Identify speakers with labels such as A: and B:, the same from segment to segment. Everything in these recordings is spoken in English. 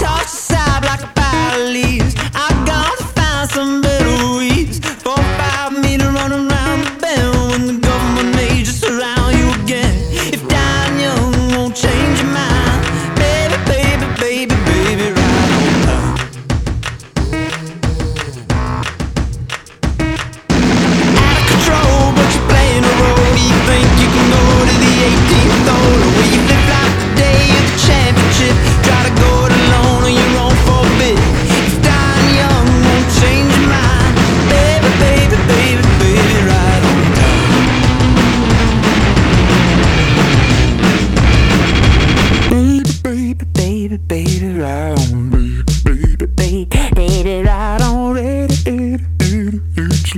A: tossed aside like a pile of leaves. I got to find some better weeds. 4 or 5 me to run around the bend when the government may just surround you again. If dying young won't change your mind, baby, baby, baby, baby, right on time. Out of control, but you're playing a role. You think you can go to the 18th hole, where you flip like the day of the championship. Try to go it alone on your own for a bit. If dying young won't change your mind, baby, baby, baby, baby, right on time. Baby, baby, baby, baby, right on. Baby, baby, baby, right on. It's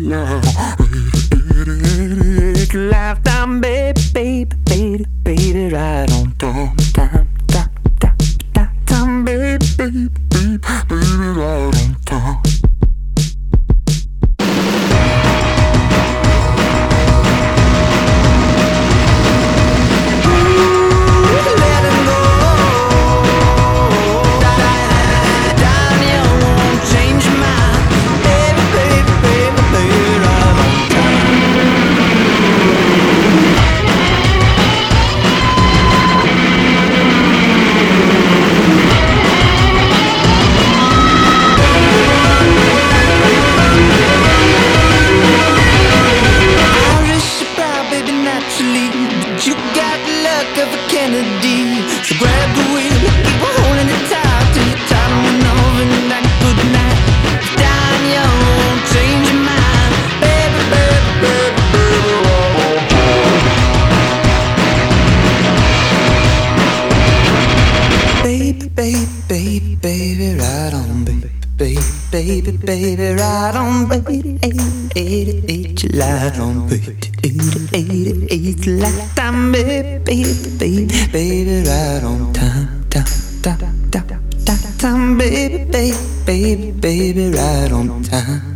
A: lifetime, baby, baby, baby, baby, right on time, time, time, time, time, time, baby, baby, baby, baby, right on time. But you got the luck of a Kennedy. So grab the wheel, keep holding it tight till your time went off and that good night. Dying young won't change your mind, baby, baby, baby, baby, right on time. Baby, baby, baby, baby, right on, baby. Baby, baby, baby, right on, baby. 88, you light on, baby. 88, lifetime, baby, baby, baby, baby, right on time, time, time, time, time, time, baby, baby, baby, baby, right on time.